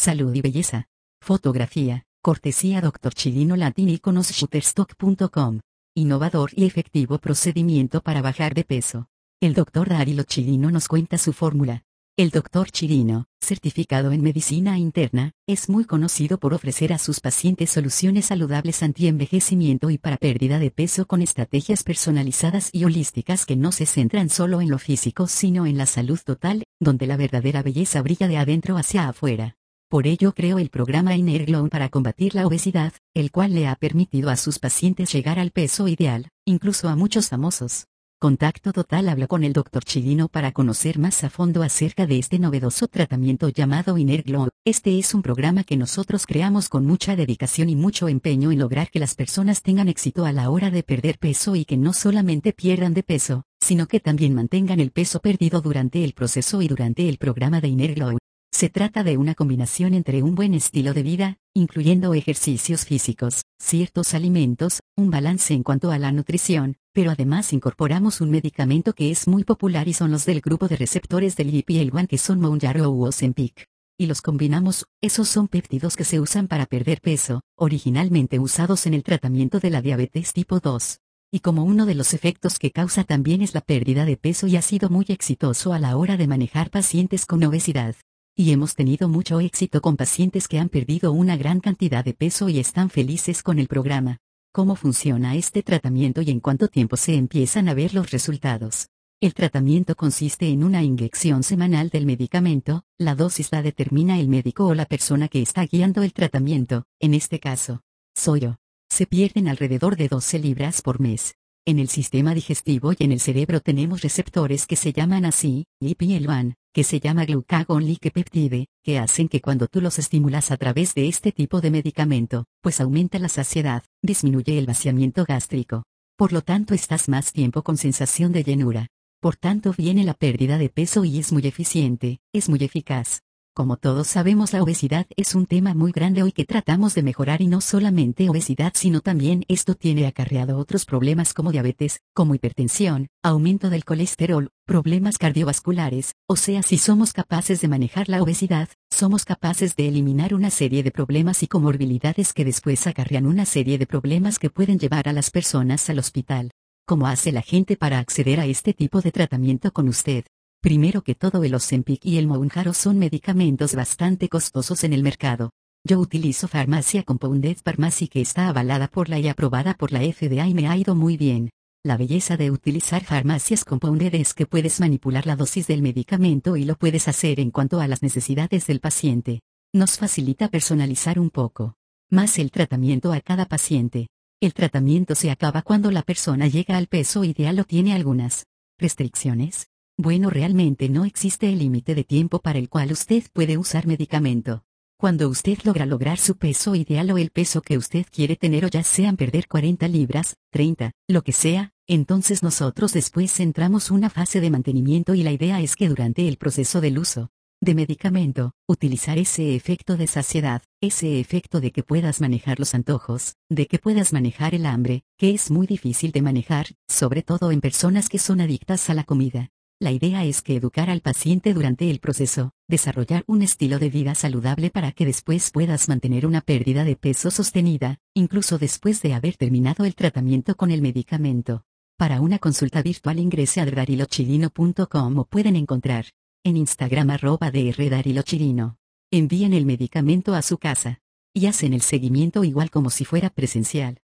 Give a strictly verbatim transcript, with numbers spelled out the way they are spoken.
Salud y belleza. Fotografía, cortesía doctor Chilino Latin Iconos Shutterstock punto com. Innovador y efectivo procedimiento para bajar de peso. El doctor Darilo Chilino nos cuenta su fórmula. El doctor Chilino, certificado en medicina interna, es muy conocido por ofrecer a sus pacientes soluciones saludables anti-envejecimiento y para pérdida de peso con estrategias personalizadas y holísticas que no se centran solo en lo físico sino en la salud total, donde la verdadera belleza brilla de adentro hacia afuera. Por ello creó el programa Inner Glow para combatir la obesidad, el cual le ha permitido a sus pacientes llegar al peso ideal, incluso a muchos famosos. Contacto Total habla con el doctor Chilino para conocer más a fondo acerca de este novedoso tratamiento llamado Inner Glow. Este es un programa que nosotros creamos con mucha dedicación y mucho empeño en lograr que las personas tengan éxito a la hora de perder peso y que no solamente pierdan de peso, sino que también mantengan el peso perdido durante el proceso y durante el programa de Inner Glow. Se trata de una combinación entre un buen estilo de vida, incluyendo ejercicios físicos, ciertos alimentos, un balance en cuanto a la nutrición, pero además incorporamos un medicamento que es muy popular y son los del grupo de receptores del G L P one que son Mounjaro u Ozempic. Y los combinamos, esos son péptidos que se usan para perder peso, originalmente usados en el tratamiento de la diabetes tipo dos. Y como uno de los efectos que causa también es la pérdida de peso y ha sido muy exitoso a la hora de manejar pacientes con obesidad. Y hemos tenido mucho éxito con pacientes que han perdido una gran cantidad de peso y están felices con el programa. ¿Cómo funciona este tratamiento y en cuánto tiempo se empiezan a ver los resultados? El tratamiento consiste en una inyección semanal del medicamento, la dosis la determina el médico o la persona que está guiando el tratamiento, en este caso, soy yo. Se pierden alrededor de doce libras por mes. En el sistema digestivo y en el cerebro tenemos receptores que se llaman así, G L P one, que se llama glucagon-like peptide, que hacen que cuando tú los estimulas a través de este tipo de medicamento, pues aumenta la saciedad, disminuye el vaciamiento gástrico. Por lo tanto estás más tiempo con sensación de llenura. Por tanto viene la pérdida de peso y es muy eficiente, es muy eficaz. Como todos sabemos, la obesidad es un tema muy grande hoy que tratamos de mejorar y no solamente obesidad sino también esto tiene acarreado otros problemas como diabetes, como hipertensión, aumento del colesterol, problemas cardiovasculares, o sea si somos capaces de manejar la obesidad, somos capaces de eliminar una serie de problemas y comorbilidades que después acarrean una serie de problemas que pueden llevar a las personas al hospital. ¿Cómo hace la gente para acceder a este tipo de tratamiento con usted? Primero que todo el Ozempic y el Mounjaro son medicamentos bastante costosos en el mercado. Yo utilizo Farmacia Compounded Pharmacy que está avalada por la y aprobada por la F D A y me ha ido muy bien. La belleza de utilizar farmacias Compounded es que puedes manipular la dosis del medicamento y lo puedes hacer en cuanto a las necesidades del paciente. Nos facilita personalizar un poco más el tratamiento a cada paciente. El tratamiento se acaba cuando la persona llega al peso ideal o tiene algunas restricciones. Bueno, realmente no existe el límite de tiempo para el cual usted puede usar medicamento. Cuando usted logra lograr su peso ideal o el peso que usted quiere tener o ya sean perder cuarenta libras, treinta, lo que sea, entonces nosotros después entramos una fase de mantenimiento y la idea es que durante el proceso del uso de medicamento, utilizar ese efecto de saciedad, ese efecto de que puedas manejar los antojos, de que puedas manejar el hambre, que es muy difícil de manejar, sobre todo en personas que son adictas a la comida. La idea es que educar al paciente durante el proceso, desarrollar un estilo de vida saludable para que después puedas mantener una pérdida de peso sostenida, incluso después de haber terminado el tratamiento con el medicamento. Para una consulta virtual ingrese a darilochilino punto com o pueden encontrar en Instagram arroba dr darilochilino. Envíen el medicamento a su casa y hacen el seguimiento igual como si fuera presencial.